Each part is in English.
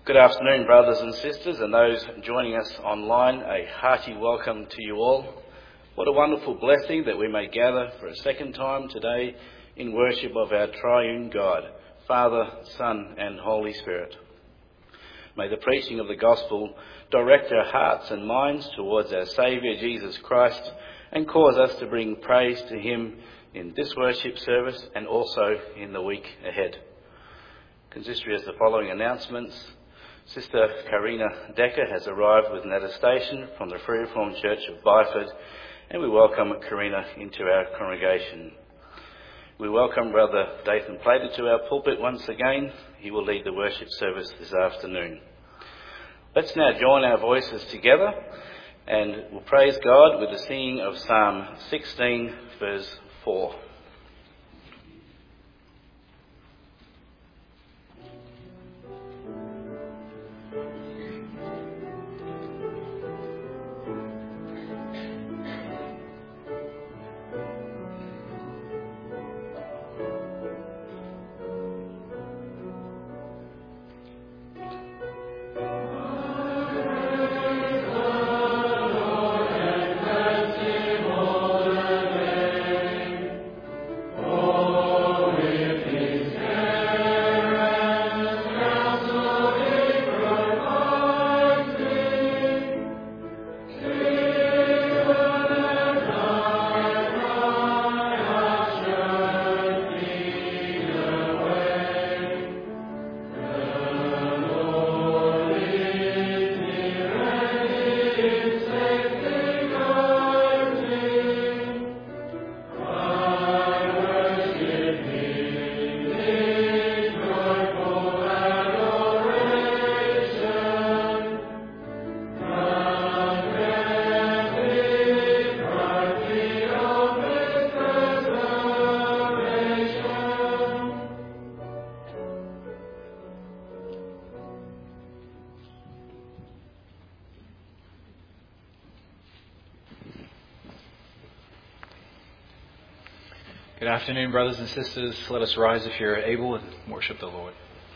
Good afternoon, brothers and sisters, and those joining us online. A hearty welcome to you all. What a wonderful blessing that we may gather for a second time today in worship of our triune God, Father, Son and Holy Spirit. May the preaching of the gospel direct our hearts and minds towards our Saviour Jesus Christ and cause us to bring praise to him in this worship service and also in the week ahead. Consistory has the following announcements. Sister Karina Decker has arrived with an attestation from the Free Reformed Church of Byford, and we welcome Karina into our congregation. We welcome Brother Dathan Plater to our pulpit once again. He will lead the worship service this afternoon. Let's now join our voices together and we'll praise God with the singing of Psalm 16, verse 4. Good afternoon, brothers and sisters. Let us rise if you're able and worship the Lord.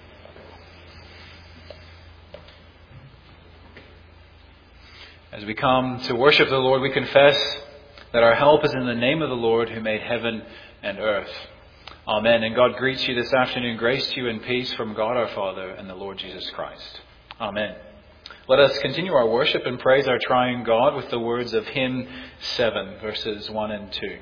As we come to worship the Lord, we confess that our help is in the name of the Lord who made heaven and earth. Amen. And God greets you this afternoon. Grace to you and peace from God our Father and the Lord Jesus Christ. Amen. Let us continue our worship and praise our triune God with the words of hymn 7, verses 1 and 2.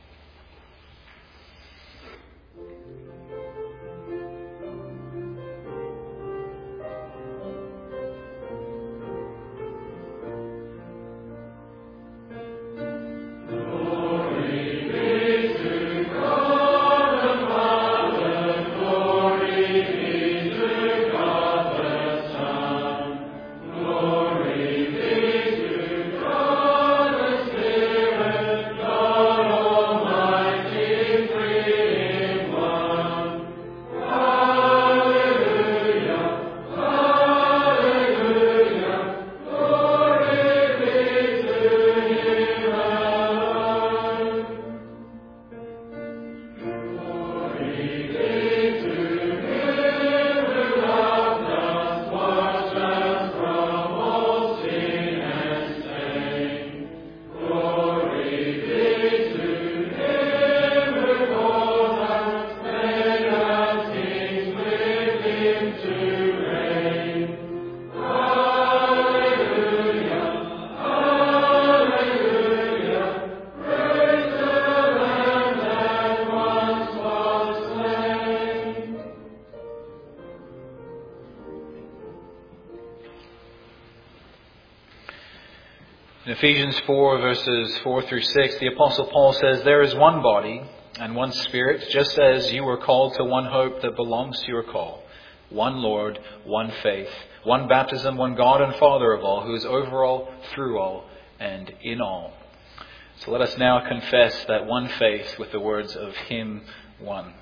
In Ephesians 4, verses 4 through 6, the Apostle Paul says, "There is one body and one Spirit, just as you were called to one hope that belongs to your call. One Lord, one faith, one baptism, one God and Father of all, who is over all, through all, and in all." So let us now confess that one faith with the words of hymn 1.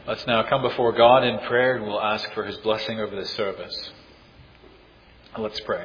Let's now come before God in prayer and we'll ask for His blessing over this service. Let's pray.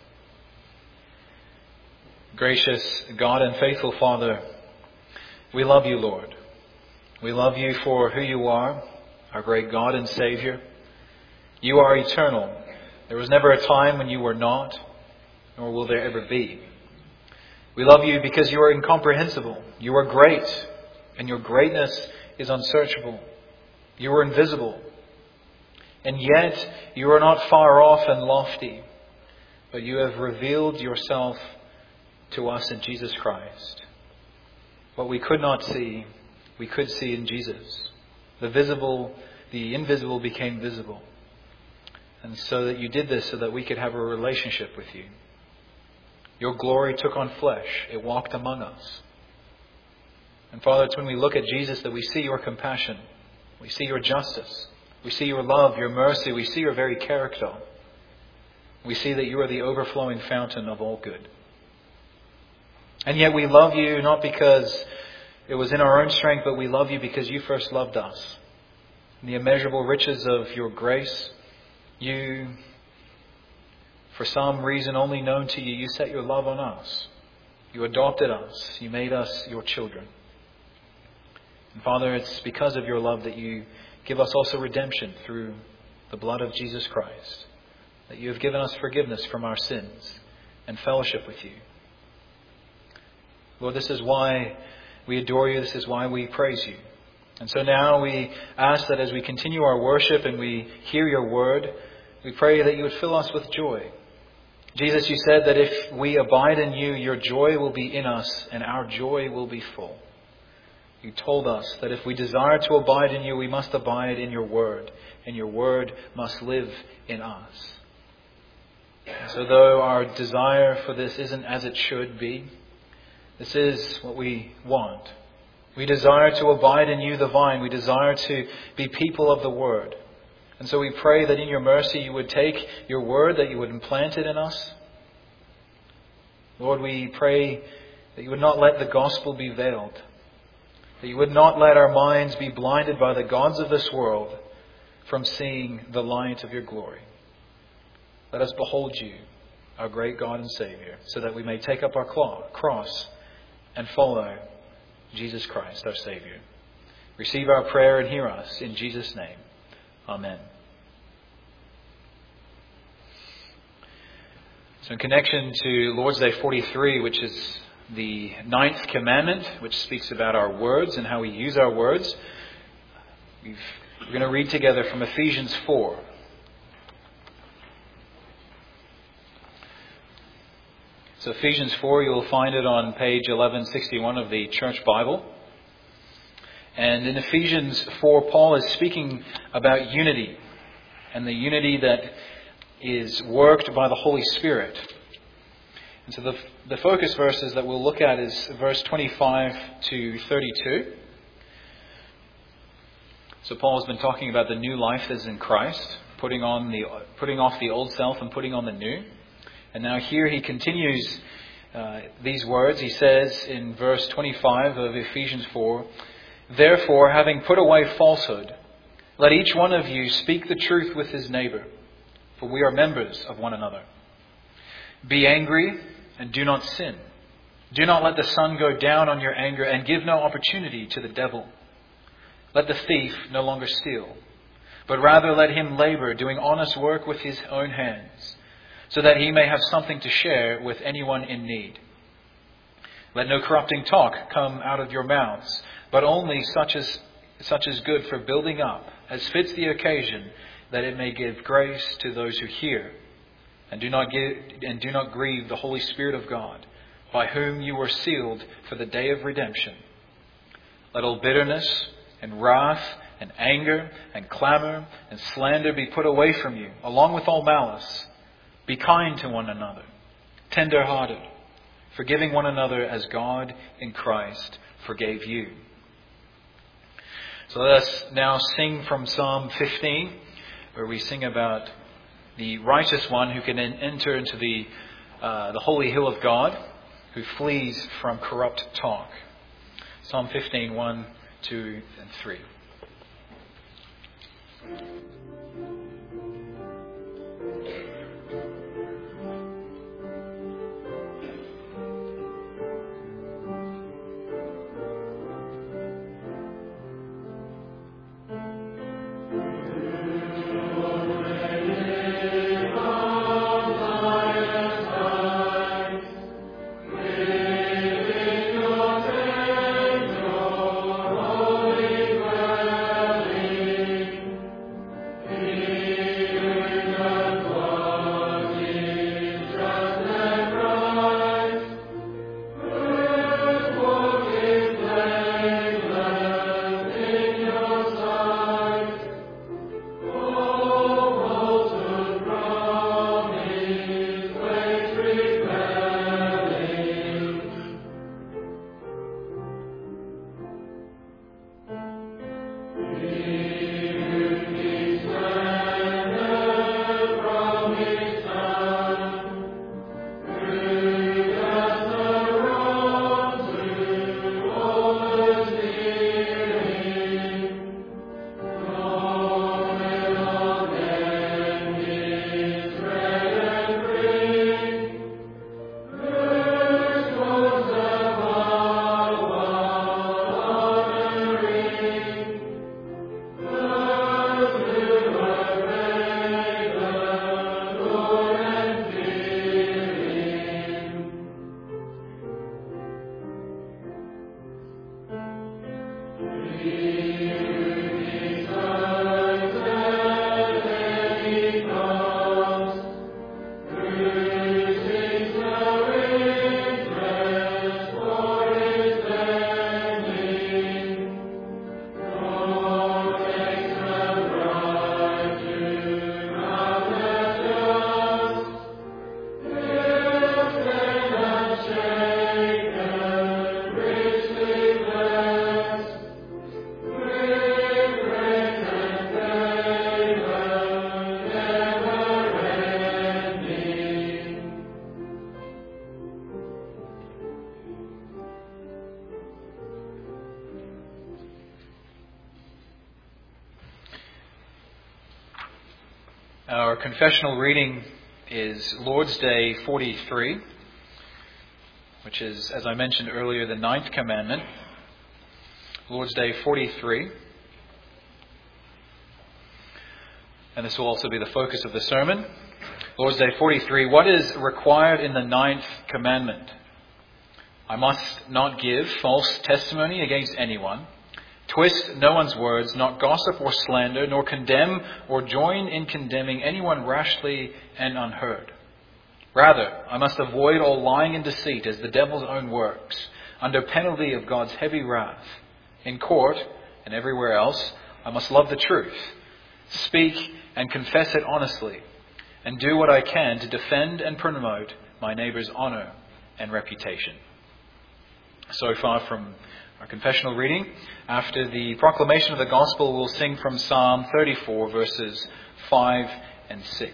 Gracious God and faithful Father, we love you, Lord. We love you for who you are, our great God and Savior. You are eternal. There was never a time when you were not, nor will there ever be. We love you because you are incomprehensible. You are great, and your greatness is unsearchable. You are invisible, and yet you are not far off and lofty, but you have revealed yourself to us in Jesus Christ. What we could not see, we could see in Jesus. The invisible became visible. And so that you did this so that we could have a relationship with you. Your glory took on flesh. It walked among us. And Father, it's when we look at Jesus that we see your compassion. We see your justice. We see your love, your mercy. We see your very character. We see that you are the overflowing fountain of all good. And yet we love you not because it was in our own strength, but we love you because you first loved us. In the immeasurable riches of your grace, you, for some reason only known to you, you set your love on us. You adopted us. You made us your children. And Father, it's because of your love that you give us also redemption through the blood of Jesus Christ. That you have given us forgiveness from our sins and fellowship with you. Lord, this is why we adore you. This is why we praise you. And so now we ask that as we continue our worship and we hear your word, we pray that you would fill us with joy. Jesus, you said that if we abide in you, your joy will be in us and our joy will be full. You told us that if we desire to abide in you, we must abide in your word, and your word must live in us. And so though our desire for this isn't as it should be, this is what we want. We desire to abide in you, the vine. We desire to be people of the word. And so we pray that in your mercy you would take your word, that you would implant it in us. Lord, we pray that you would not let the gospel be veiled. That you would not let our minds be blinded by the gods of this world from seeing the light of your glory. Let us behold you, our great God and Savior, so that we may take up our cross and follow Jesus Christ, our Savior. Receive our prayer and hear us in Jesus' name. Amen. So in connection to Lord's Day 43, which is the 9th commandment, which speaks about our words and how we use our words, we're going to read together from Ephesians 4. So Ephesians 4, you'll find it on page 1161 of the Church Bible. And in Ephesians 4, Paul is speaking about unity, and the unity that is worked by the Holy Spirit. And so the focus verses that we'll look at is verse 25 to 32. So Paul has been talking about the new life that is in Christ, putting off the old self and putting on the new. And now here he continues these words. He says in verse 25 of Ephesians 4, "Therefore, having put away falsehood, let each one of you speak the truth with his neighbor, for we are members of one another. Be angry and do not sin. Do not let the sun go down on your anger, and give no opportunity to the devil. Let the thief no longer steal, but rather let him labor, doing honest work with his own hands, so that he may have something to share with anyone in need. Let no corrupting talk come out of your mouths, but only such as good for building up, as fits the occasion, that it may give grace to those who hear. And do not grieve the Holy Spirit of God, by whom you were sealed for the day of redemption. Let all bitterness and wrath and anger and clamor and slander be put away from you, along with all malice. Be kind to one another, tender-hearted, forgiving one another as God in Christ forgave you." So let us now sing from Psalm 15, where we sing about the righteous one who can enter into the holy hill of God, who flees from corrupt talk. Psalm 15, 1, 2, and 3. Our confessional reading is Lord's Day 43, which is, as I mentioned earlier, the 9th commandment. Lord's Day 43. And this will also be the focus of the sermon. Lord's Day 43. What is required in the 9th commandment? I must not give false testimony against anyone, twist no one's words, not gossip or slander, nor condemn or join in condemning anyone rashly and unheard. Rather, I must avoid all lying and deceit as the devil's own works, under penalty of God's heavy wrath. In court and everywhere else, I must love the truth, speak and confess it honestly, and do what I can to defend and promote my neighbour's honour and reputation. So far from our confessional reading. After the proclamation of the gospel, we'll sing from Psalm 34, verses 5 and 6.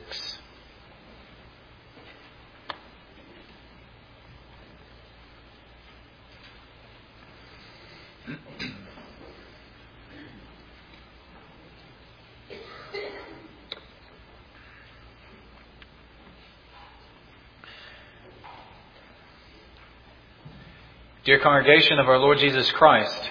Dear congregation of our Lord Jesus Christ,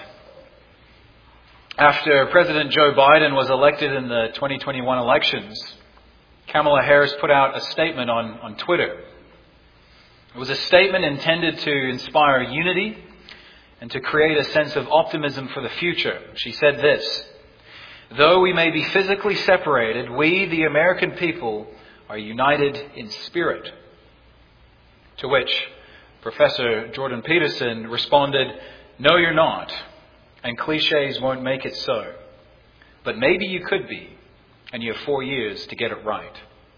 after President Joe Biden was elected in the 2021 elections, Kamala Harris put out a statement on Twitter. It was a statement intended to inspire unity and to create a sense of optimism for the future. She said this: "Though we may be physically separated, we, the American people, are united in spirit." To which Professor Jordan Peterson responded, "No, you're not, and cliches won't make it so. But maybe you could be, and you have 4 years to get it right."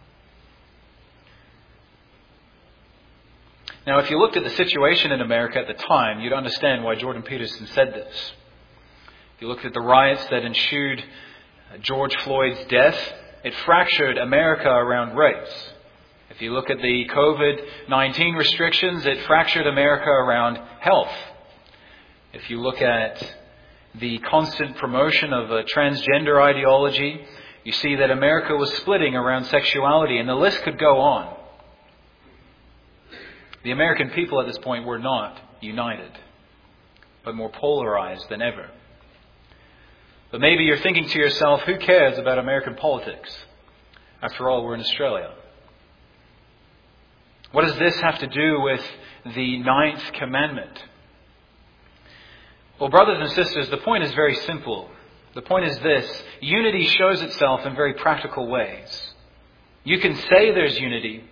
Now, if you looked at the situation in America at the time, you'd understand why Jordan Peterson said this. If you looked at the riots that ensued George Floyd's death, it fractured America around race. If you look at the COVID-19 restrictions, it fractured America around health. If you look at the constant promotion of a transgender ideology, You see that America was splitting around sexuality, and the list could go on. The American people at this point were not united, but more polarized than ever. But maybe you're thinking to yourself, who cares about American politics? After all, we're in Australia. What does this have to do with the 9th commandment? Well, brothers and sisters, the point is very simple. The point is this: unity shows itself in very practical ways. You can say there's unity,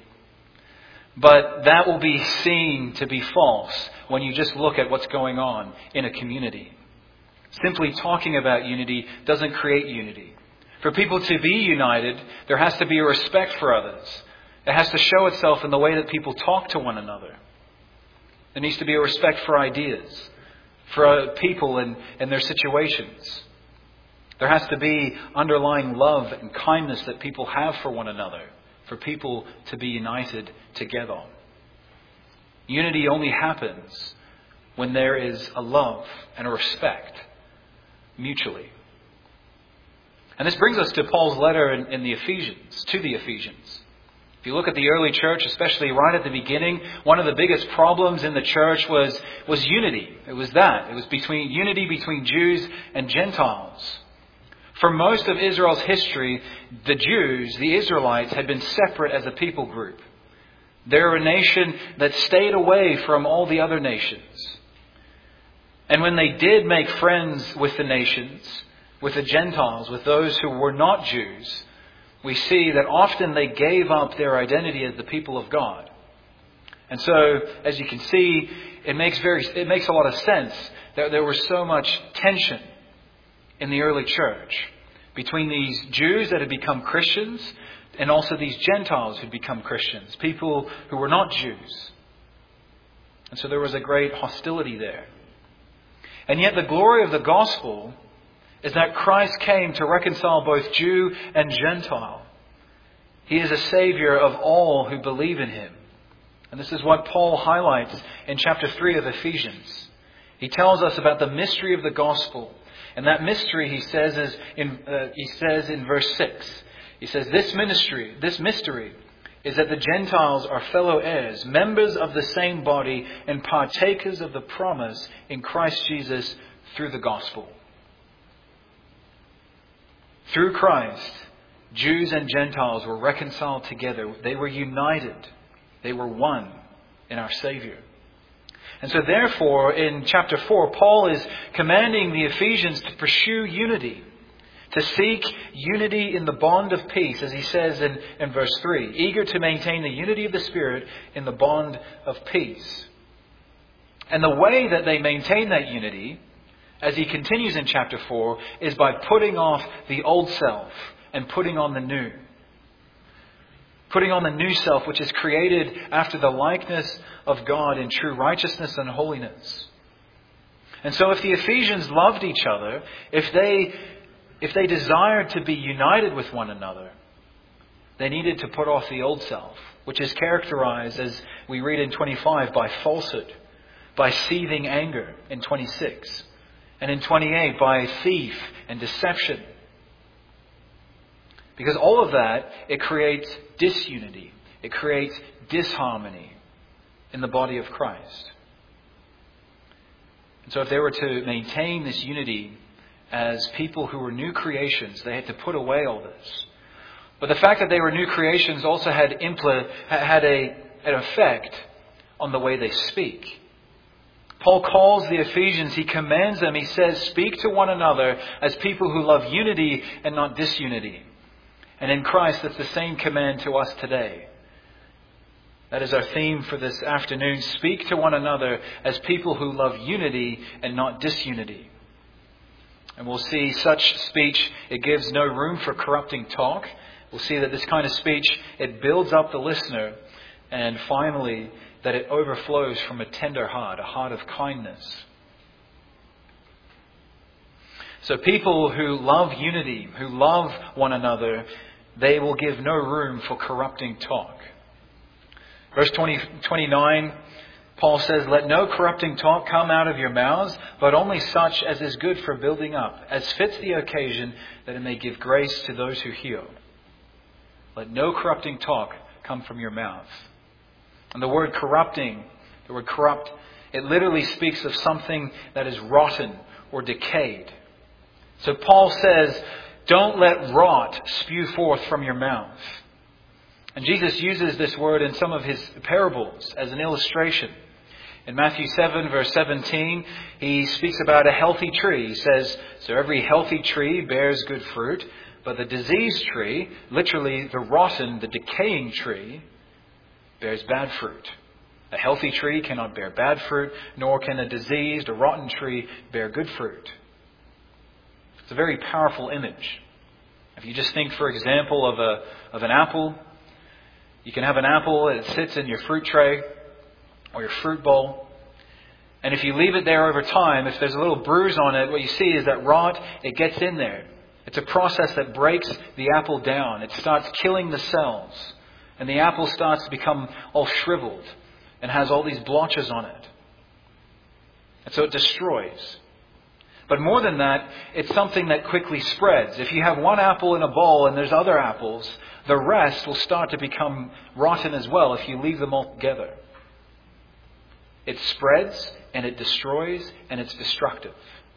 but that will be seen to be false when you just look at what's going on in a community. Simply talking about unity doesn't create unity. For people to be united, there has to be a respect for others. It has to show itself in the way that people talk to one another. There needs to be a respect for ideas, for people and their situations. There has to be underlying love and kindness that people have for one another, for people to be united together. Unity only happens when there is a love and a respect mutually. And this brings us to Paul's letter in the Ephesians, to the Ephesians. If you look at the early church, especially right at the beginning, one of the biggest problems in the church was unity. It was that. It was unity between Jews and Gentiles. For most of Israel's history, the Jews, the Israelites, had been separate as a people group. They were a nation that stayed away from all the other nations. And when they did make friends with the nations, with the Gentiles, with those who were not Jews, we see that often they gave up their identity as the people of God. And so, as you can see, it makes a lot of sense that there was so much tension in the early church between these Jews that had become Christians and also these Gentiles who had become Christians, people who were not Jews. And so there was a great hostility there. And yet the glory of the gospel is that Christ came to reconcile both Jew and Gentile. He is a Savior of all who believe in Him. And this is what Paul highlights in chapter 3 of Ephesians. He tells us about the mystery of the gospel. And that mystery, he says in verse 6. He says, this mystery is that the Gentiles are fellow heirs, members of the same body, and partakers of the promise in Christ Jesus through the gospel. Through Christ, Jews and Gentiles were reconciled together. They were united. They were one in our Savior. And so therefore, in chapter 4, Paul is commanding the Ephesians to pursue unity, to seek unity in the bond of peace, as he says in verse 3, eager to maintain the unity of the Spirit in the bond of peace. And the way that they maintain that unity, as he continues in chapter 4, is by putting off the old self and putting on the new. Putting on the new self, which is created after the likeness of God in true righteousness and holiness. And so if the Ephesians loved each other, if they desired to be united with one another, they needed to put off the old self, which is characterized, as we read in 25, by falsehood, by seething anger in 26, and in 28 by thief and deception. Because all of that, it creates disunity. It creates disharmony in the body of Christ. And so if they were to maintain this unity as people who were new creations, they had to put away all this. But the fact that they were new creations also had an effect on the way they speak. Paul calls the Ephesians, he commands them, he says, speak to one another as people who love unity and not disunity. And in Christ, that's the same command to us today. That is our theme for this afternoon. Speak to one another as people who love unity and not disunity. And we'll see such speech, it gives no room for corrupting talk. We'll see that this kind of speech, it builds up the listener. And finally, that it overflows from a tender heart, a heart of kindness. So people who love unity, who love one another, they will give no room for corrupting talk. Verse 29, Paul says, "Let no corrupting talk come out of your mouths, but only such as is good for building up, as fits the occasion, that it may give grace to those who hear." Let no corrupting talk come from your mouth. And the word corrupting, the word corrupt, it literally speaks of something that is rotten or decayed. So Paul says, don't let rot spew forth from your mouth. And Jesus uses this word in some of his parables as an illustration. In Matthew 7, verse 17, he speaks about a healthy tree. He says, "So every healthy tree bears good fruit, but the diseased tree," literally the rotten, the decaying tree, "bears bad fruit. A healthy tree cannot bear bad fruit, nor can a diseased or rotten tree bear good fruit." It's a very powerful image. If you just think, for example, of an apple, you can have an apple that sits in your fruit tray or your fruit bowl. And if you leave it there over time, if there's a little bruise on it, what you see is that rot, it gets in there. It's a process that breaks the apple down. It starts killing the cells. And the apple starts to become all shriveled and has all these blotches on it. And so it destroys. But more than that, it's something that quickly spreads. If you have one apple in a bowl and there's other apples, the rest will start to become rotten as well if you leave them all together. It spreads and it destroys and it's destructive.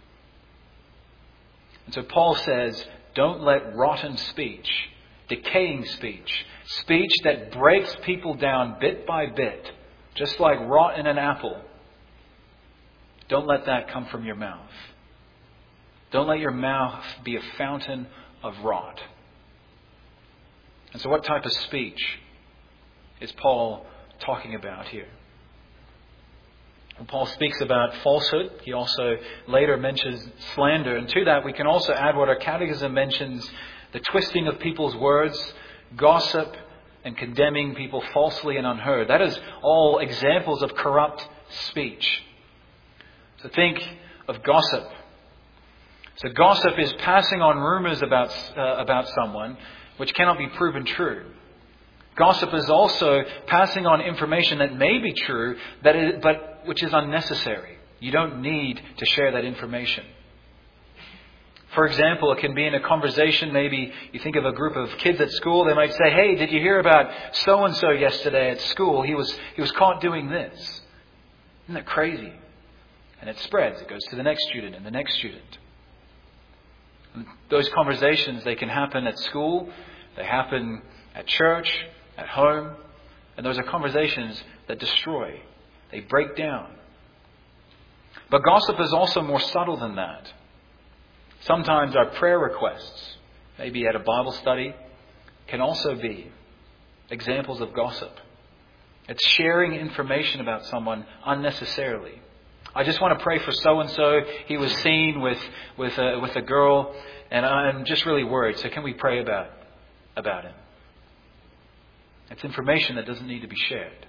And so Paul says, don't let rotten speech, decaying speech, speech that breaks people down bit by bit, just like rot in an apple, don't let that come from your mouth. Don't let your mouth be a fountain of rot. And so what type of speech is Paul talking about here? When Paul speaks about falsehood, he also later mentions slander. And to that we can also add what our catechism mentions, the twisting of people's words, gossip, and condemning people falsely and unheard. That is all examples of corrupt speech. So think of gossip. So gossip is passing on rumors about someone which cannot be proven true. Gossip is also passing on information that may be true, but which is unnecessary. You don't need to share that information. For example, it can be in a conversation. Maybe you think of a group of kids at school. They might say, "Hey, did you hear about so-and-so yesterday at school? He was caught doing this." Isn't that crazy? And it spreads. It goes to the next student and the next student. And those conversations, they can happen at school. They happen at church, at home. And those are conversations that destroy. They break down. But gossip is also more subtle than that. Sometimes our prayer requests, maybe at a Bible study, can also be examples of gossip. It's sharing information about someone unnecessarily. I just want to pray for so-and-so. He was seen with a girl, and I'm just really worried. So can we pray about him? It's information that doesn't need to be shared.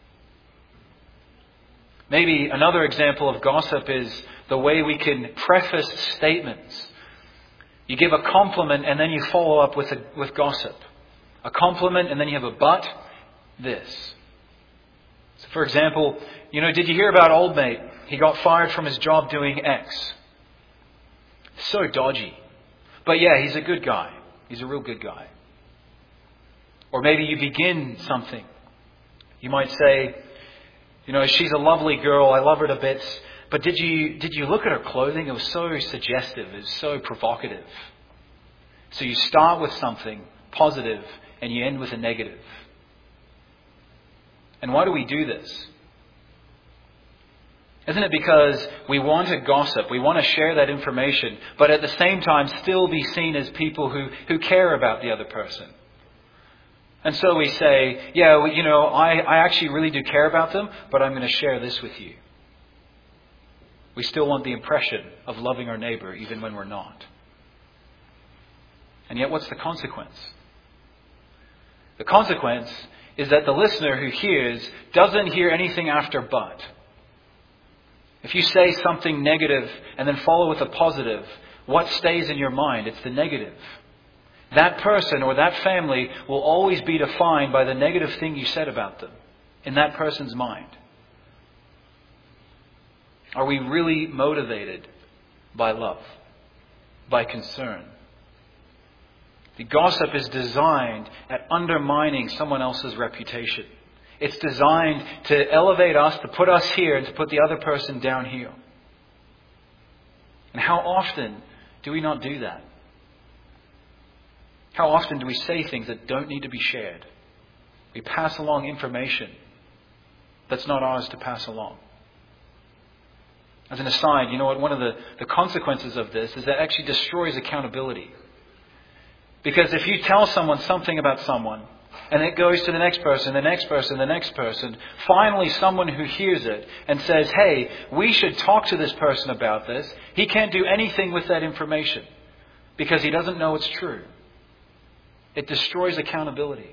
Maybe another example of gossip is the way we can preface statements. You give a compliment and then you follow up with gossip. A compliment and then you have a but, this. So for example, did you hear about old mate? He got fired from his job doing X. So dodgy. But yeah, he's a good guy. He's a real good guy. Or maybe you begin something. You might say, she's a lovely girl. I love her to bits. But did you look at her clothing? It was so suggestive. It was so provocative. So you start with something positive and you end with a negative. And why do we do this? Isn't it because we want to gossip, we want to share that information, but at the same time still be seen as people who care about the other person? And so we say, I actually really do care about them, but I'm going to share this with you. We still want the impression of loving our neighbor even when we're not. And yet what's the consequence? The consequence is that the listener who hears doesn't hear anything after but. If you say something negative and then follow with a positive, what stays in your mind? It's the negative. That person or that family will always be defined by the negative thing you said about them in that person's mind. Are we really motivated by love, by concern? The gossip is designed at undermining someone else's reputation. It's designed to elevate us, to put us here, and to put the other person down here. And how often do we not do that? How often do we say things that don't need to be shared? We pass along information that's not ours to pass along. As an aside, you know what? One of the consequences of this is that it actually destroys accountability. Because if you tell someone something about someone, and it goes to the next person, the next person, the next person, finally someone who hears it and says, hey, we should talk to this person about this, he can't do anything with that information because he doesn't know it's true. It destroys accountability.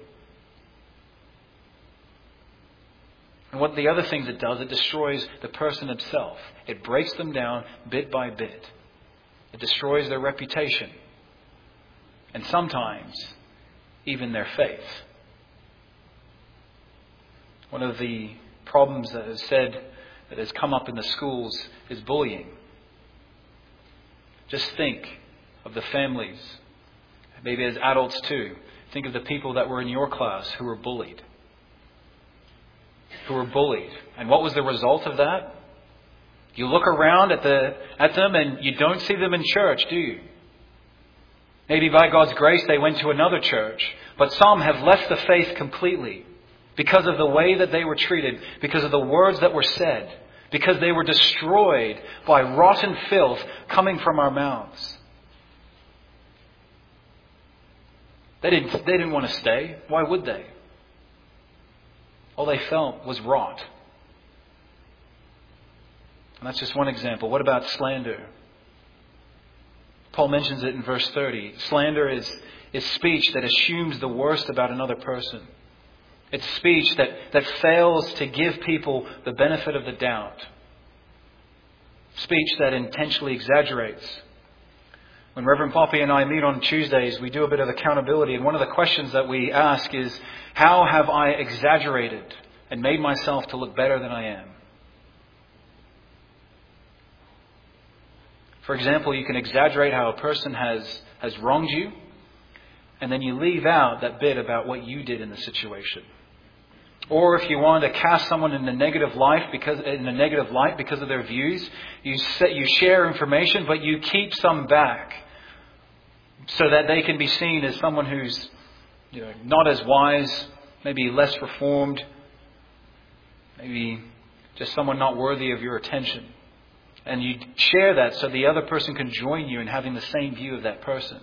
And what the other things it does, it destroys the person himself. It breaks them down bit by bit. It destroys their reputation. And sometimes, even their faith. One of the problems that has come up in the schools is bullying. Just think of the families, maybe as adults too. Think of the people that were in your class who were bullied. And what was the result of that? You look around at them and you don't see them in church, do you? Maybe by God's grace they went to another church, but some have left the faith completely because of the way that they were treated, because of the words that were said, because they were destroyed by rotten filth coming from our mouths. They didn't want to stay. Why would they? All they felt was rot. And that's just one example. What about slander? Paul mentions it in verse 30. Slander is speech that assumes the worst about another person. It's speech that fails to give people the benefit of the doubt. Speech that intentionally exaggerates. When Reverend Poppy and I meet on Tuesdays, we do a bit of accountability. And one of the questions that we ask is, how have I exaggerated and made myself to look better than I am? For example, you can exaggerate how a person has wronged you, and then you leave out that bit about what you did in the situation. Or if you want to cast someone in a negative light because of their views, you share information, but you keep some back so that they can be seen as someone who's not as wise, maybe less reformed, maybe just someone not worthy of your attention. And you share that so the other person can join you in having the same view of that person.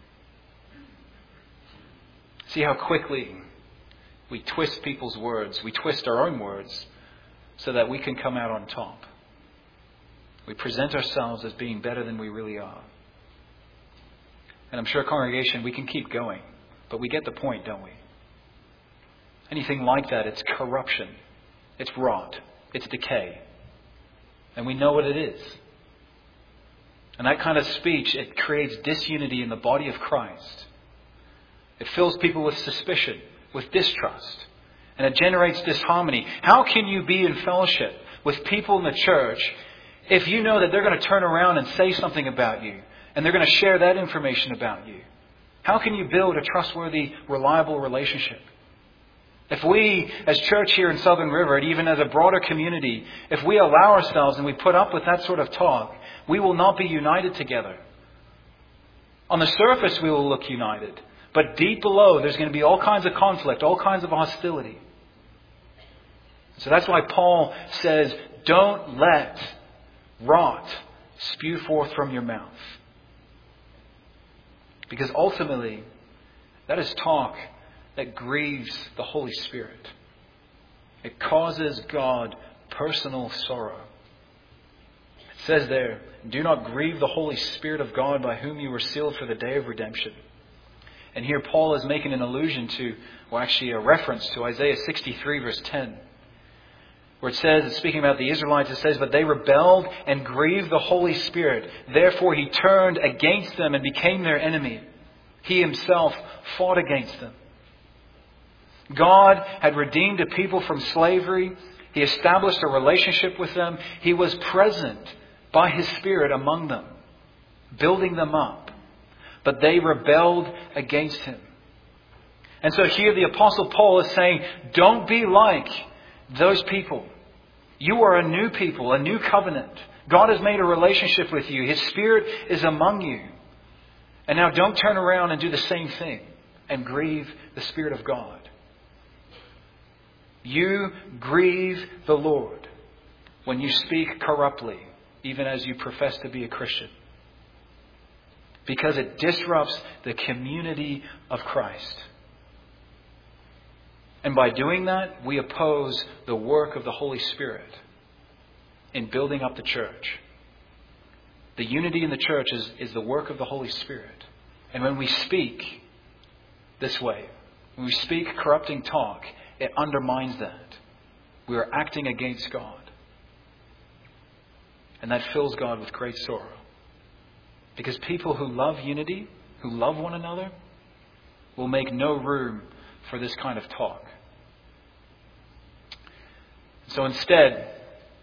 See how quickly we twist people's words. We twist our own words so that we can come out on top. We present ourselves as being better than we really are. And I'm sure, congregation, we can keep going. But we get the point, don't we? Anything like that, it's corruption. It's rot. It's decay. And we know what it is. And that kind of speech, it creates disunity in the body of Christ. It fills people with suspicion, with distrust. And it generates disharmony. How can you be in fellowship with people in the church if you know that they're going to turn around and say something about you, and they're going to share that information about you? How can you build a trustworthy, reliable relationship? If we, as church here in Southern River, and even as a broader community, if we allow ourselves and we put up with that sort of talk, we will not be united together. On the surface, we will look united. But deep below, there's going to be all kinds of conflict, all kinds of hostility. So that's why Paul says, don't let rot spew forth from your mouth. Because ultimately, that is talk that grieves the Holy Spirit. It causes God personal sorrow. It says there, do not grieve the Holy Spirit of God by whom you were sealed for the day of redemption. And here Paul is making an allusion to, or actually a reference to Isaiah 63 verse 10. Where it says, it's speaking about the Israelites, it says, but they rebelled and grieved the Holy Spirit. Therefore he turned against them and became their enemy. He himself fought against them. God had redeemed a people from slavery, He established a relationship with them. He was present by His Spirit among them, building them up. But they rebelled against Him. And so here the Apostle Paul is saying, don't be like those people. You are a new people, a new covenant. God has made a relationship with you. His Spirit is among you. And now don't turn around and do the same thing and grieve the Spirit of God. You grieve the Lord when you speak corruptly, even as you profess to be a Christian. Because it disrupts the community of Christ. And by doing that, we oppose the work of the Holy Spirit in building up the church. The unity in the church is the work of the Holy Spirit. And when we speak this way, when we speak corrupting talk, it undermines that. We are acting against God. And that fills God with great sorrow. Because people who love unity, who love one another, will make no room for this kind of talk. So instead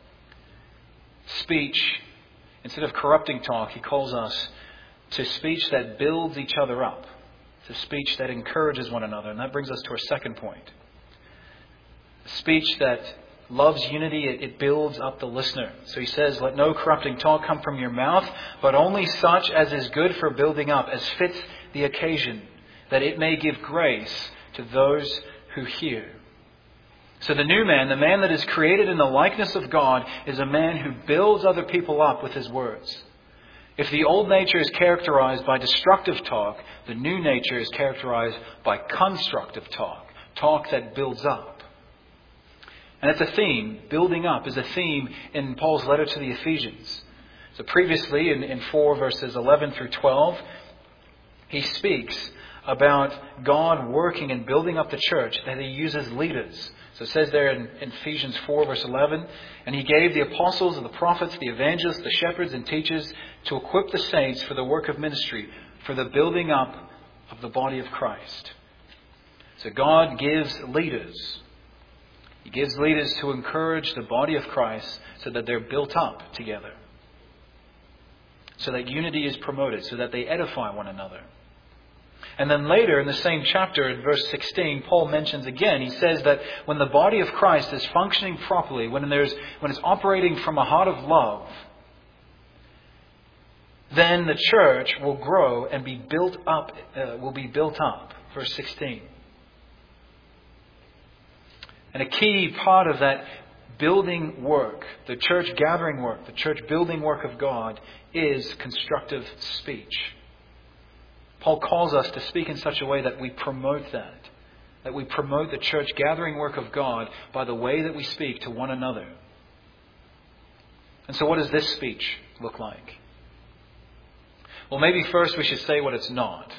of corrupting talk, he calls us to speech that builds each other up, to speech that encourages one another. And that brings us to our second point. Speech that loves unity, it builds up the listener. So he says, let no corrupting talk come from your mouth, but only such as is good for building up, as fits the occasion, that it may give grace to those who hear. So the new man, the man that is created in the likeness of God, is a man who builds other people up with his words. If the old nature is characterized by destructive talk, the new nature is characterized by constructive talk, talk that builds up. And it's a theme. Building up is a theme in Paul's letter to the Ephesians. So previously, in 4 verses 11 through 12, he speaks about God working and building up the church, that He uses leaders. So it says there in Ephesians 4 verse 11, and He gave the apostles and the prophets, the evangelists, the shepherds and teachers to equip the saints for the work of ministry, for the building up of the body of Christ. So God gives leaders. He gives leaders to encourage the body of Christ so that they're built up together. So that unity is promoted, so that they edify one another. And then later in the same chapter, in verse 16, Paul mentions again, he says that when the body of Christ is functioning properly, when it's operating from a heart of love, then the church will grow and be built up, Verse 16. And a key part of that building work, the church gathering work, the church building work of God, is constructive speech. Paul calls us to speak in such a way that we promote that we promote the church gathering work of God by the way that we speak to one another. And so what does this speech look like? Well, maybe first we should say what it's not.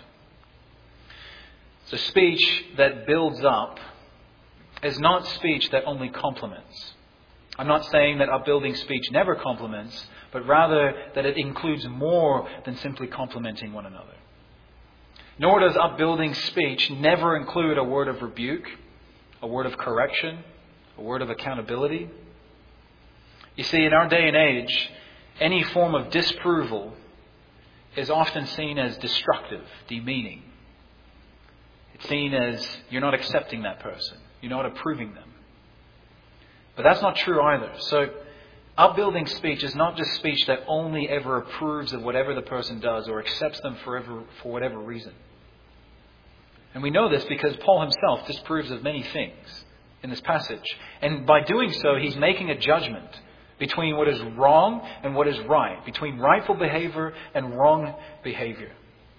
So speech that builds up is not speech that only compliments. I'm not saying that upbuilding speech never compliments, but rather that it includes more than simply complimenting one another. Nor does upbuilding speech never include a word of rebuke, a word of correction, a word of accountability. You see, in our day and age, any form of disapproval is often seen as destructive, demeaning. It's seen as you're not accepting that person. You're not approving them. But that's not true either. So upbuilding speech is not just speech that only ever approves of whatever the person does or accepts them for whatever reason. And we know this because Paul himself disapproves of many things in this passage. And by doing so, he's making a judgment between what is wrong and what is right, between rightful behavior and wrong behavior.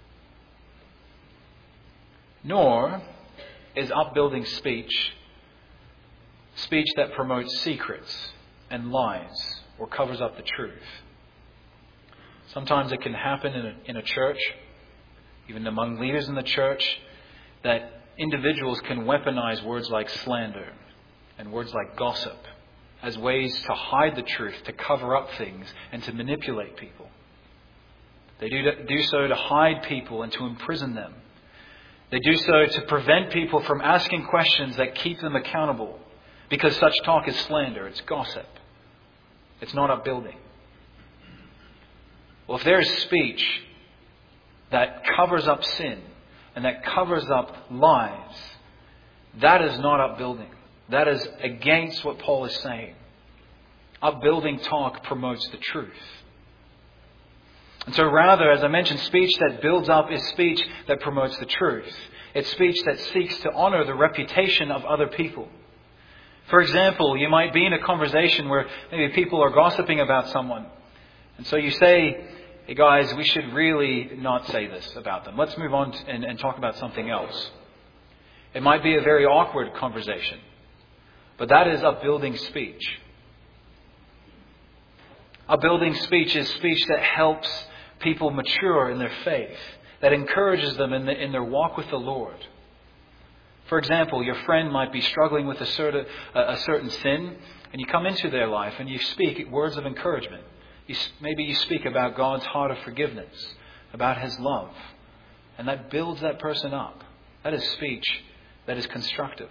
Nor is upbuilding speech that promotes secrets and lies or covers up the truth. Sometimes it can happen in a church, even among leaders in the church, that individuals can weaponize words like slander and words like gossip as ways to hide the truth, to cover up things, and to manipulate people. They do so to hide people and to imprison them. They do so to prevent people from asking questions that keep them accountable, Because such talk is slander, it's gossip. It's not upbuilding. Well, if there is speech that covers up sin and that covers up lies, that is not upbuilding. That is against what Paul is saying. Upbuilding talk promotes the truth. And so rather, as I mentioned, speech that builds up is speech that promotes the truth. It's speech that seeks to honor the reputation of other people. For example, you might be in a conversation where maybe people are gossiping about someone. And so you say, hey guys, we should really not say this about them. Let's move on and talk about something else. It might be a very awkward conversation. But that is upbuilding speech. Upbuilding speech is speech that helps people mature in their faith, that encourages them in their walk with the Lord. For example, your friend might be struggling with a certain sin, and you come into their life and you speak words of encouragement. Maybe you speak about God's heart of forgiveness, about His love, and that builds that person up. That is speech that is constructive.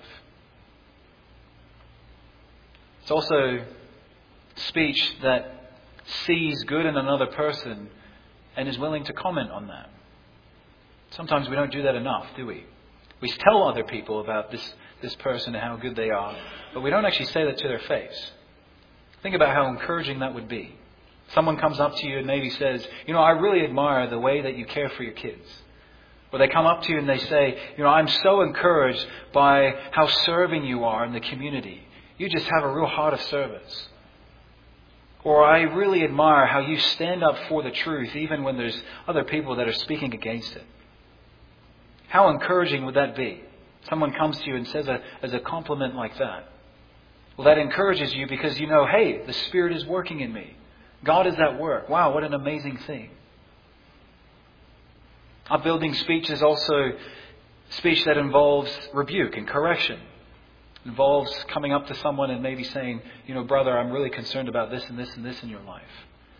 It's also speech that sees good in another person and is willing to comment on that. Sometimes we don't do that enough, do we? We tell other people about this person and how good they are, but we don't actually say that to their face. Think about how encouraging that would be. Someone comes up to you and maybe says, I really admire the way that you care for your kids. Or they come up to you and they say, I'm so encouraged by how serving you are in the community. You just have a real heart of service. Or I really admire how you stand up for the truth even when there's other people that are speaking against it. How encouraging would that be? Someone comes to you and says as a compliment like that. Well, that encourages you because you know, hey, the Spirit is working in me. God is at work. Wow, what an amazing thing. Upbuilding speech is also speech that involves rebuke and correction. It involves coming up to someone and maybe saying, brother, I'm really concerned about this and this and this in your life.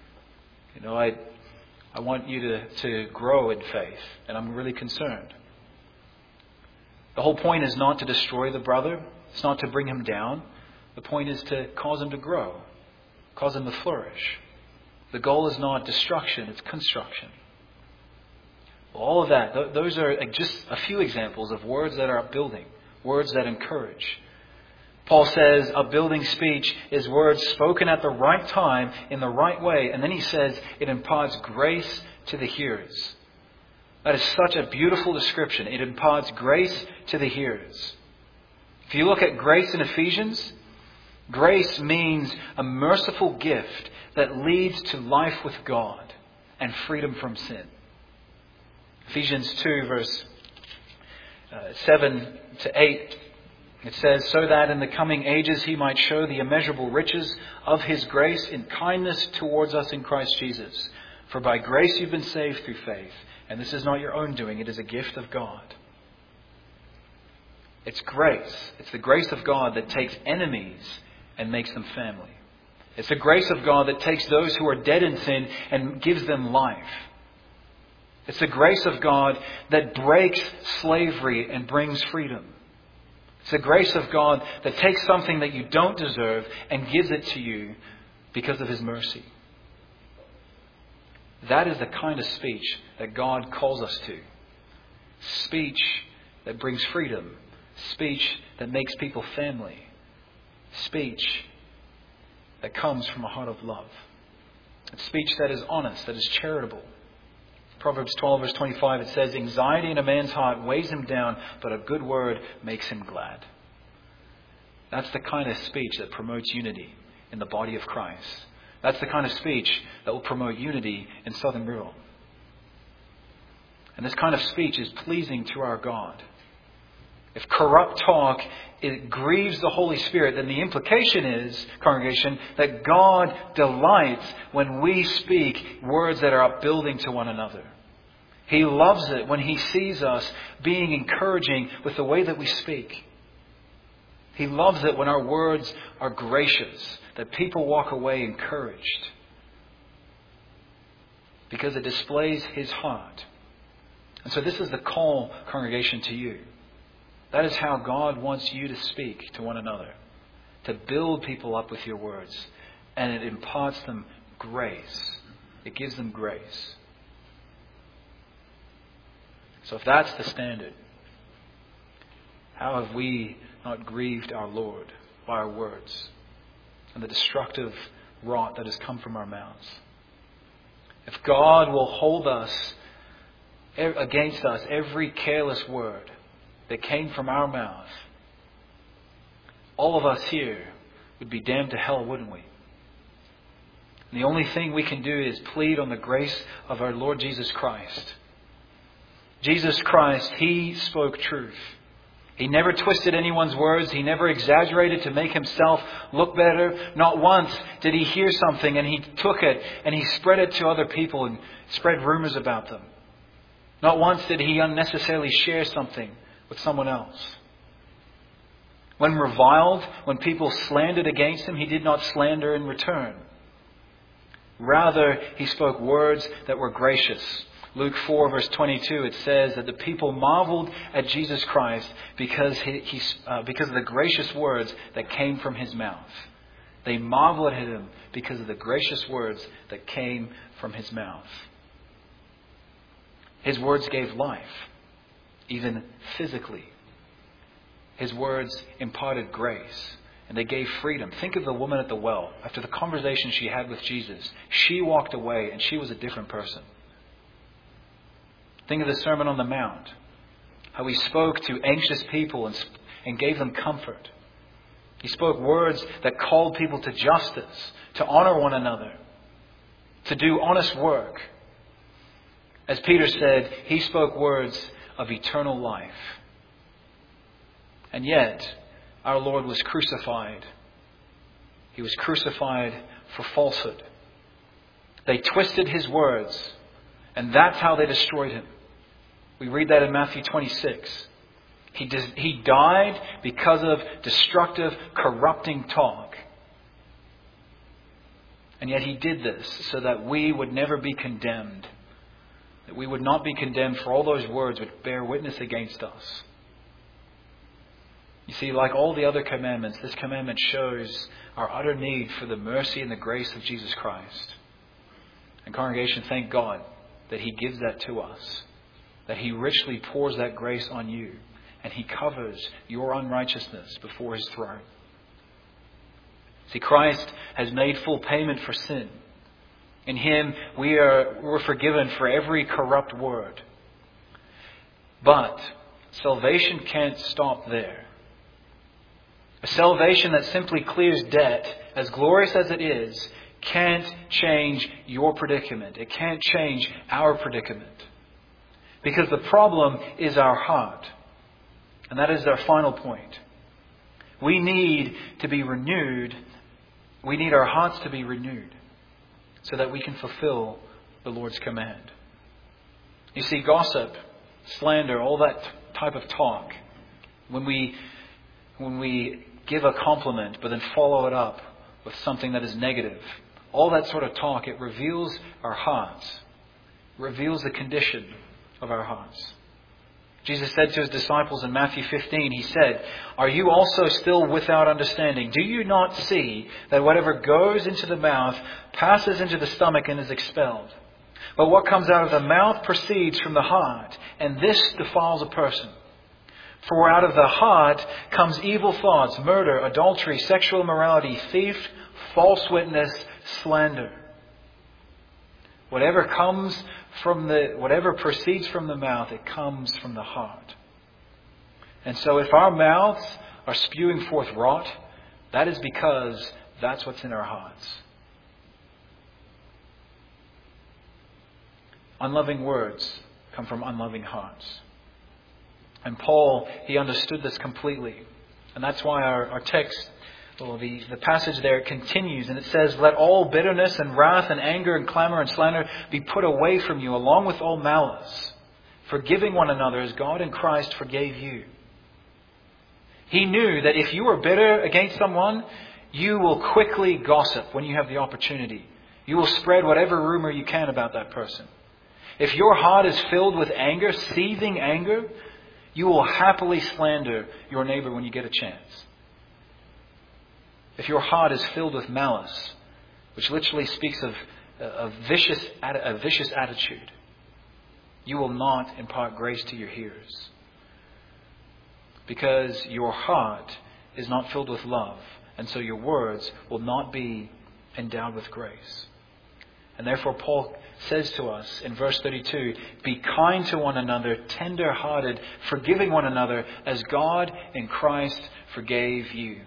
I want you to grow in faith, and I'm really concerned. The whole point is not to destroy the brother. It's not to bring him down. The point is to cause him to grow, cause him to flourish. The goal is not destruction, it's construction. All of that, those are just a few examples of words that are upbuilding, words that encourage. Paul says upbuilding speech is words spoken at the right time in the right way. And then he says it imparts grace to the hearers. That is such a beautiful description. It imparts grace to the hearers. If you look at grace in Ephesians, grace means a merciful gift that leads to life with God and freedom from sin. Ephesians 2 verse 7 to 8, it says, so that in the coming ages He might show the immeasurable riches of His grace in kindness towards us in Christ Jesus. For by grace you've been saved through faith. And this is not your own doing, it is a gift of God. It's grace. It's the grace of God that takes enemies and makes them family. It's the grace of God that takes those who are dead in sin and gives them life. It's the grace of God that breaks slavery and brings freedom. It's the grace of God that takes something that you don't deserve and gives it to you because of His mercy. That is the kind of speech that God calls us to. Speech that brings freedom. Speech that makes people family. Speech that comes from a heart of love. It's speech that is honest, that is charitable. Proverbs 12 verse 25, it says, anxiety in a man's heart weighs him down, but a good word makes him glad. That's the kind of speech that promotes unity in the body of Christ. That's the kind of speech that will promote unity in Southern Rural. And this kind of speech is pleasing to our God. If corrupt talk, it grieves the Holy Spirit, then the implication is, congregation, that God delights when we speak words that are upbuilding to one another. He loves it when He sees us being encouraging with the way that we speak. He loves it when our words are gracious, that people walk away encouraged. Because it displays His heart. And so this is the call, congregation, to you. That is how God wants you to speak to one another. to build people up with your words. And it imparts them grace. It gives them grace. So if that's the standard, how have we not grieved our Lord by our words and the destructive rot that has come from our mouths? If God will hold us against us every careless word that came from our mouth, all of us here would be damned to hell, wouldn't we? And the only thing we can do is plead on the grace of our Lord Jesus Christ. Jesus Christ, He spoke truth. He never twisted anyone's words. He never exaggerated to make Himself look better. Not once did He hear something and He took it and He spread it to other people and spread rumors about them. Not once did He unnecessarily share something with someone else. When reviled, when people slandered against Him, He did not slander in return. Rather, He spoke words that were gracious. Luke 4 verse 22, it says that the people marveled at Jesus Christ because of the gracious words that came from His mouth. They marveled at Him because of the gracious words that came from His mouth. His words gave life, even physically. His words imparted grace, and they gave freedom. Think of the woman at the well. After the conversation she had with Jesus, she walked away and she was a different person. Think of the Sermon on the Mount, how He spoke to anxious people and gave them comfort. He spoke words that called people to justice, to honor one another, to do honest work. As Peter said, He spoke words of eternal life. And yet, our Lord was crucified. He was crucified for falsehood. They twisted His words, and that's how they destroyed Him. We read that in Matthew 26. He died because of destructive, corrupting talk. And yet He did this so that we would never be condemned. That we would not be condemned for all those words which bear witness against us. You see, like all the other commandments, this commandment shows our utter need for the mercy and the grace of Jesus Christ. And congregation, thank God that He gives that to us. That He richly pours that grace on you. And He covers your unrighteousness before His throne. See, Christ has made full payment for sin. In Him, we're forgiven for every corrupt word. But salvation can't stop there. A salvation that simply clears debt, as glorious as it is, can't change your predicament. It can't change our predicament. Because the problem is our heart. And that is our final point. We need to be renewed. We need our hearts to be renewed so that we can fulfill the Lord's command. You see, gossip, slander, all that type of talk, when we give a compliment but then follow it up with something that is negative, all that sort of talk, it reveals our hearts, reveals the condition of our hearts. Jesus said to His disciples in Matthew 15, He said, "Are you also still without understanding? Do you not see that whatever goes into the mouth passes into the stomach and is expelled? But what comes out of the mouth proceeds from the heart, and this defiles a person. For out of the heart comes evil thoughts, murder, adultery, sexual immorality, theft, false witness, slander." Whatever proceeds from the mouth, it comes from the heart. And so if our mouths are spewing forth rot, that is because that's what's in our hearts. Unloving words come from unloving hearts. And Paul, he understood this completely. And that's why our text, the passage there continues, and it says, "Let all bitterness and wrath and anger and clamor and slander be put away from you, along with all malice, forgiving one another as God in Christ forgave you." He knew that if you are bitter against someone, you will quickly gossip when you have the opportunity. You will spread whatever rumor you can about that person. If your heart is filled with anger, seething anger, you will happily slander your neighbor when you get a chance. if your heart is filled with malice, which literally speaks of a vicious attitude, you will not impart grace to your hearers. Because your heart is not filled with love, and so your words will not be endowed with grace. And therefore Paul says to us in verse 32, be kind to one another, tender-hearted, forgiving one another, as God in Christ forgave you.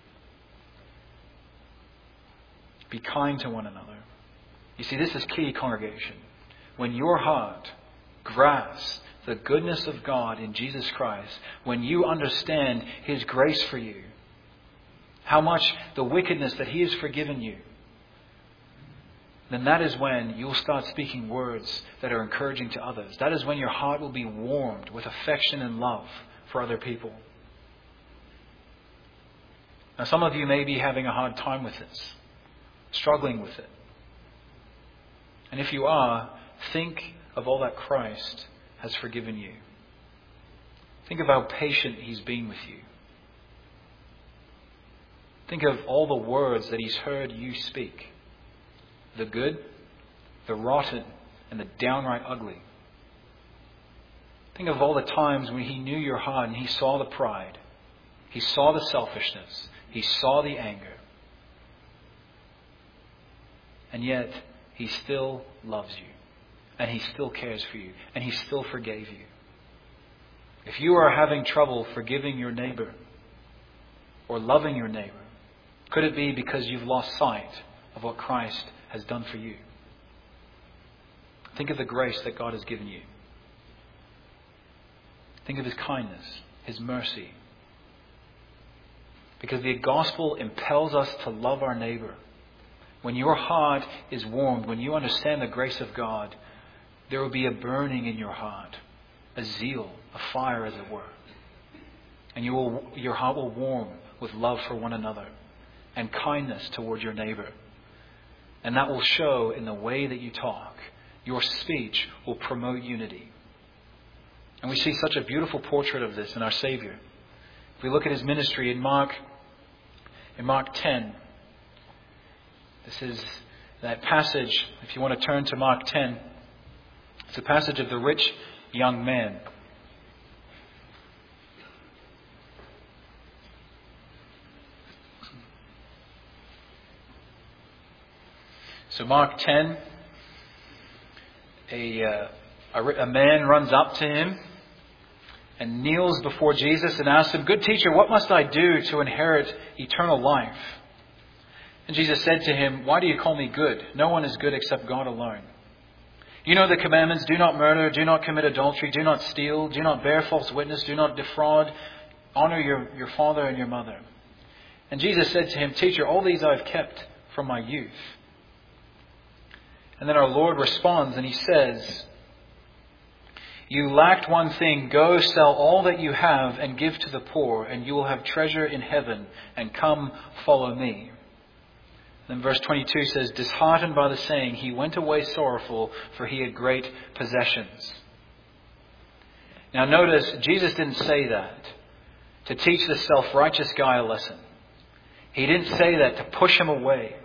Be kind to one another. You see, this is key, congregation. When your heart grasps the goodness of God in Jesus Christ, when you understand His grace for you, how much the wickedness that He has forgiven you, then that is when you will start speaking words that are encouraging to others. That is when your heart will be warmed with affection and love for other people. Now, some of you may be having a hard time with this, struggling with it. And if you are, think of all that Christ has forgiven you. Think of how patient He's been with you. Think of all the words that He's heard you speak. The good, the rotten, and the downright ugly. Think of all the times when He knew your heart and He saw the pride. He saw the selfishness. He saw the anger. And yet, He still loves you. And He still cares for you. And He still forgave you. If you are having trouble forgiving your neighbor or loving your neighbor, could it be because you've lost sight of what Christ has done for you? Think of the grace that God has given you. Think of His kindness, His mercy. Because the gospel impels us to love our neighbor. When your heart is warmed, when you understand the grace of God, there will be a burning in your heart, a zeal, a fire as it were. And your heart will warm with love for one another and kindness towards your neighbor. And that will show in the way that you talk. Your speech will promote unity. And we see such a beautiful portrait of this in our Savior. If we look at His ministry in Mark 10, this is that passage, if you want to turn to Mark 10, it's a passage of the rich young man. So Mark 10, a man runs up to Him and kneels before Jesus and asks Him, "Good teacher, what must I do to inherit eternal life?" And Jesus said to him, "Why do you call me good? No one is good except God alone. You know the commandments: do not murder, do not commit adultery, do not steal, do not bear false witness, do not defraud, honor your father and your mother." And Jesus said to him, "Teacher, all these I have kept from my youth." And then our Lord responds and He says, "You lacked one thing. Go sell all that you have and give to the poor, and you will have treasure in heaven, and come follow me." Then verse 22 says, "Disheartened by the saying, he went away sorrowful, for he had great possessions." Now notice, Jesus didn't say that to teach this self-righteous guy a lesson. He didn't say that to push him away.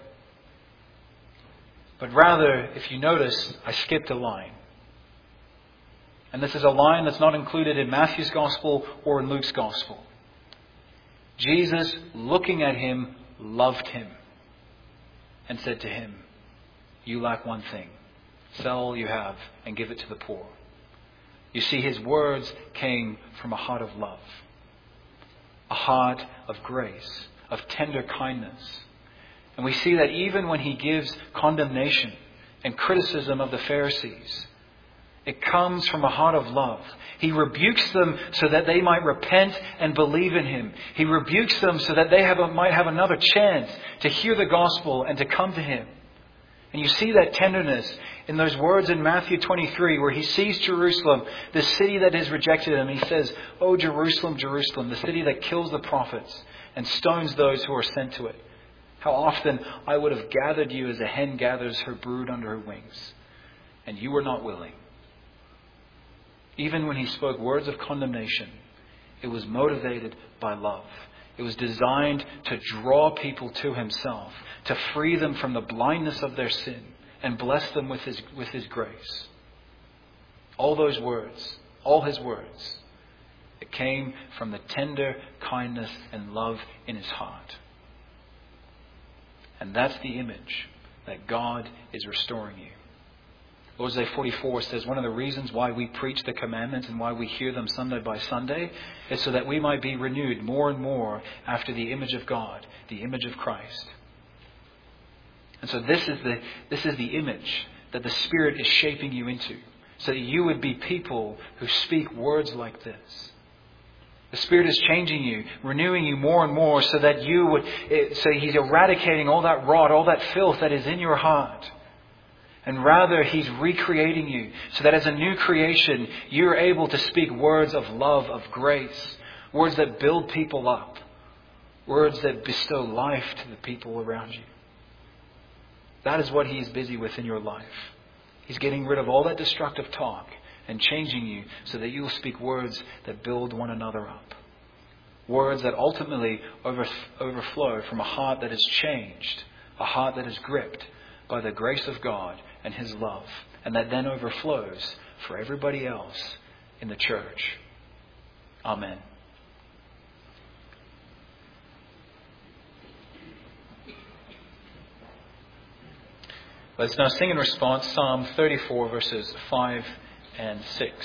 But rather, if you notice, I skipped a line. And this is a line that's not included in Matthew's Gospel or in Luke's Gospel. Jesus, looking at him, loved him and said to him, "You lack one thing. Sell all you have and give it to the poor." You see, His words came from a heart of love, a heart of grace, of tender kindness. And we see that even when He gives condemnation and criticism of the Pharisees, it comes from a heart of love. He rebukes them so that they might repent and believe in Him. He rebukes them so that they might have another chance to hear the gospel and to come to Him. And you see that tenderness in those words in Matthew 23 where He sees Jerusalem, the city that has rejected Him. He says, "O Jerusalem, Jerusalem, the city that kills the prophets and stones those who are sent to it. How often I would have gathered you as a hen gathers her brood under her wings, and you were not willing." Even when He spoke words of condemnation, it was motivated by love. It was designed to draw people to Himself, to free them from the blindness of their sin and bless them with His grace. All those words, all His words, it came from the tender kindness and love in His heart. And that's the image that God is restoring you. Lord's Day 44 says one of the reasons why we preach the commandments and why we hear them Sunday by Sunday is so that we might be renewed more and more after the image of God, the image of Christ. And so this is the image that the Spirit is shaping you into, so that you would be people who speak words like this. The Spirit is changing you, renewing you more and more so that so He's eradicating all that rot, all that filth that is in your heart. And rather, He's recreating you so that as a new creation, you're able to speak words of love, of grace, words that build people up, words that bestow life to the people around you. That is what He's busy with in your life. He's getting rid of all that destructive talk and changing you so that you will speak words that build one another up. Words that ultimately overflow from a heart that is changed, a heart that is gripped by the grace of God and His love, and that then overflows for everybody else in the church. Amen. Let's now sing in response Psalm 34 verses 5 and 6.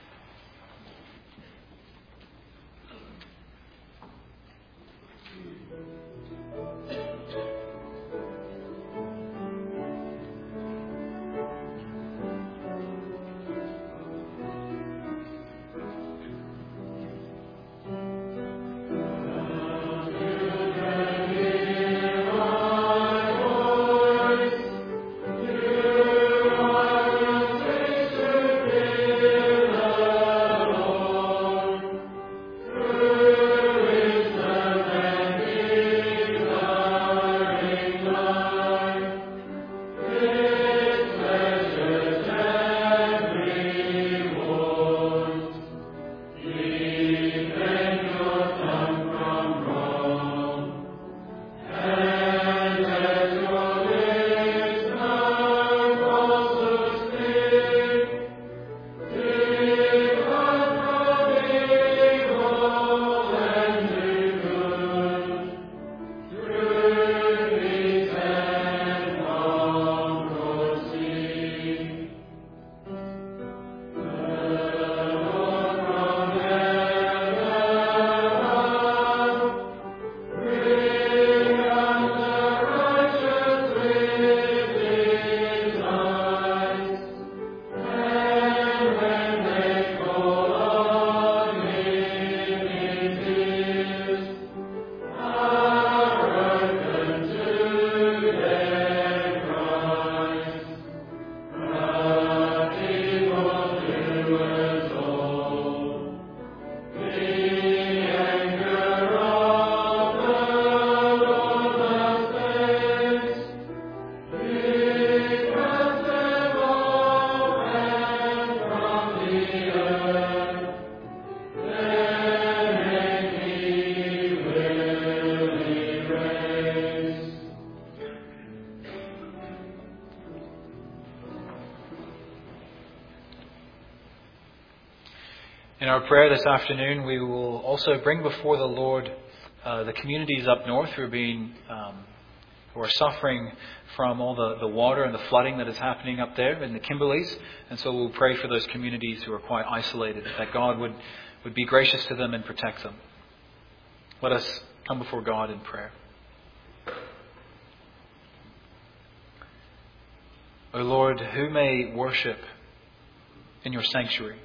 In our prayer this afternoon, we will also bring before the Lord the communities up north who are suffering from all the water and the flooding that is happening up there in the Kimberleys. And so we'll pray for those communities who are quite isolated, that God would be gracious to them and protect them. Let us come before God in prayer. O Lord, who may worship in your sanctuary?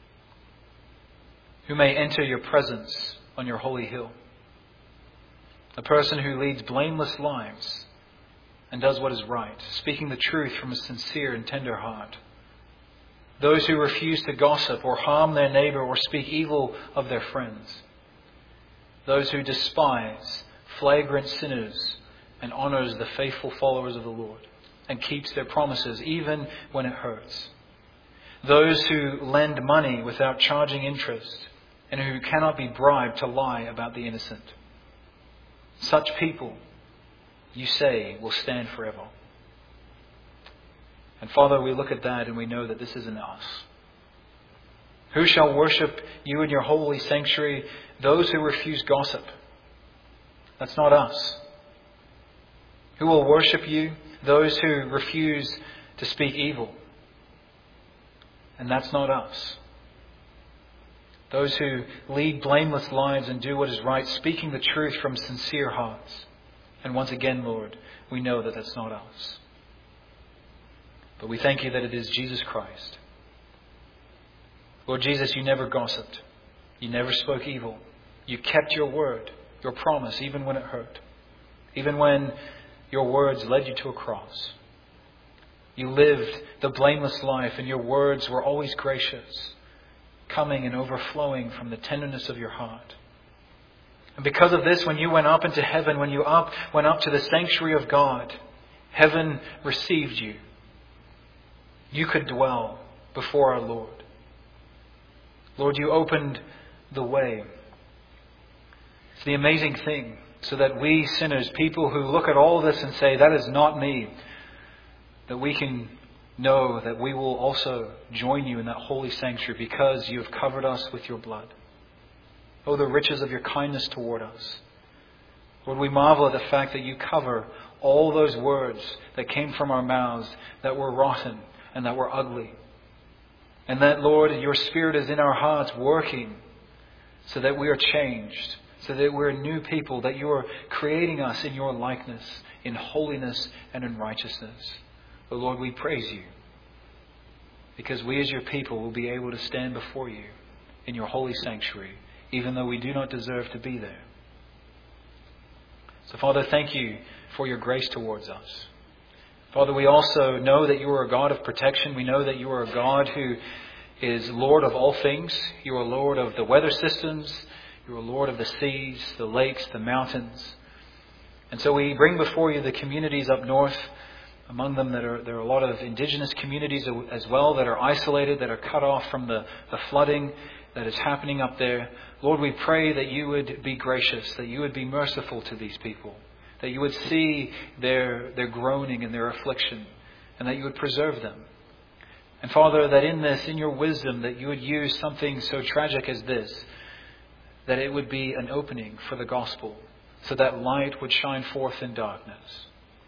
Who may enter your presence on your holy hill? A person who leads blameless lives and does what is right, speaking the truth from a sincere and tender heart. Those who refuse to gossip or harm their neighbor or speak evil of their friends. Those who despise flagrant sinners and honors the faithful followers of the Lord and keeps their promises even when it hurts. Those who lend money without charging interest and who cannot be bribed to lie about the innocent. Such people, you say, will stand forever. And Father, we look at that and we know that this isn't us. Who shall worship you in your holy sanctuary? Those who refuse gossip. That's not us. Who will worship you? Those who refuse to speak evil. And that's not us. Those who lead blameless lives and do what is right, speaking the truth from sincere hearts. And once again, Lord, we know that that's not us. But we thank you that it is Jesus Christ. Lord Jesus, you never gossiped. You never spoke evil. You kept your word, your promise, even when it hurt. Even when your words led you to a cross. You lived the blameless life and your words were always gracious, coming and overflowing from the tenderness of your heart. And because of this, when you went up into heaven, when you went up to the sanctuary of God, heaven received you. You could dwell before our Lord. Lord, you opened the way. It's the amazing thing, so that we sinners, people who look at all this and say, that is not me, that we can know that we will also join you in that holy sanctuary because you have covered us with your blood. Oh, the riches of your kindness toward us. Lord, we marvel at the fact that you cover all those words that came from our mouths that were rotten and that were ugly. And that, Lord, your Spirit is in our hearts working so that we are changed, so that we're new people, that you are creating us in your likeness, in holiness and in righteousness. But Lord, we praise you because we as your people will be able to stand before you in your holy sanctuary, even though we do not deserve to be there. So, Father, thank you for your grace towards us. Father, we also know that you are a God of protection. We know that you are a God who is Lord of all things. You are Lord of the weather systems. You are Lord of the seas, the lakes, the mountains. And so we bring before you the communities up north. Among them, there are a lot of indigenous communities as well that are isolated, that are cut off from the flooding that is happening up there. Lord, we pray that you would be gracious, that you would be merciful to these people, that you would see their groaning and their affliction, and that you would preserve them. And Father, that in this, in your wisdom, that you would use something so tragic as this, that it would be an opening for the gospel, so that light would shine forth in darkness.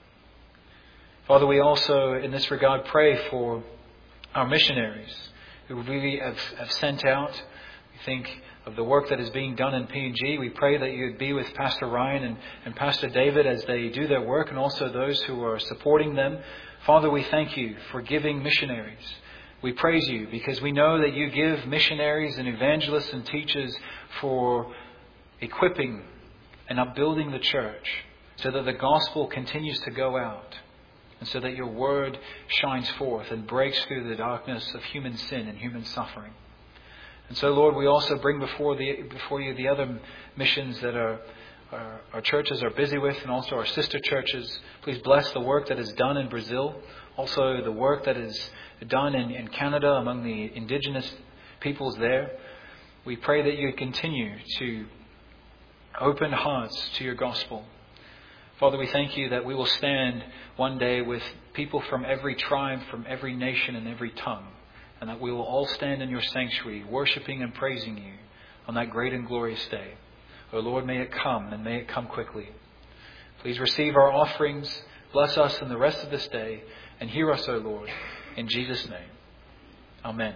Father, we also, in this regard, pray for our missionaries who we have sent out. We think of the work that is being done in PNG. We pray that you would be with Pastor Ryan and Pastor David as they do their work, and also those who are supporting them. Father, we thank you for giving missionaries. We praise you because we know that you give missionaries and evangelists and teachers for equipping and upbuilding the church so that the gospel continues to go out. And so that your word shines forth and breaks through the darkness of human sin and human suffering. And so, Lord, we also bring before you the other missions that our churches are busy with, and also our sister churches. Please bless the work that is done in Brazil. Also the work that is done in Canada among the indigenous peoples there. We pray that you continue to open hearts to your gospel. Father, we thank you that we will stand one day with people from every tribe, from every nation and every tongue, and that we will all stand in your sanctuary, worshiping and praising you on that great and glorious day. O Lord, may it come, and may it come quickly. Please receive our offerings, bless us in the rest of this day, and hear us, O Lord, in Jesus' name. Amen.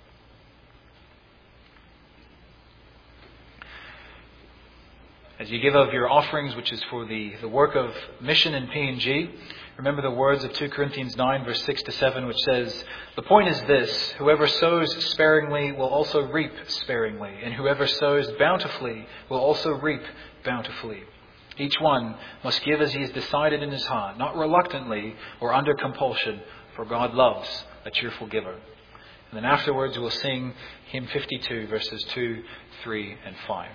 As you give of your offerings, which is for the work of mission in PNG, remember the words of 2 Corinthians 9, verse 6 to 7, which says, "The point is this, whoever sows sparingly will also reap sparingly, and whoever sows bountifully will also reap bountifully. Each one must give as he has decided in his heart, not reluctantly or under compulsion, for God loves a cheerful giver." And then afterwards we'll sing hymn 52, verses 2, 3, and 5.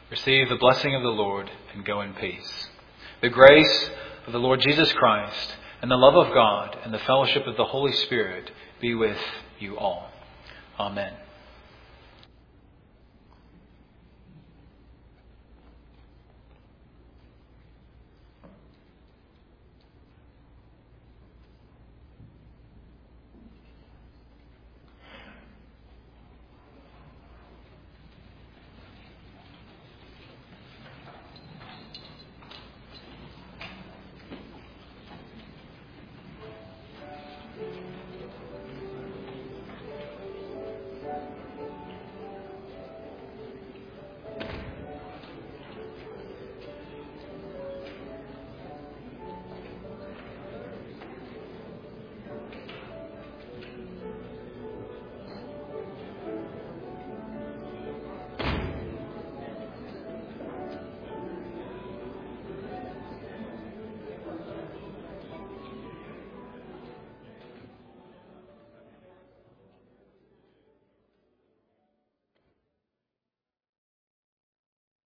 Receive the blessing of the Lord and go in peace. The grace of the Lord Jesus Christ and the love of God and the fellowship of the Holy Spirit be with you all. Amen.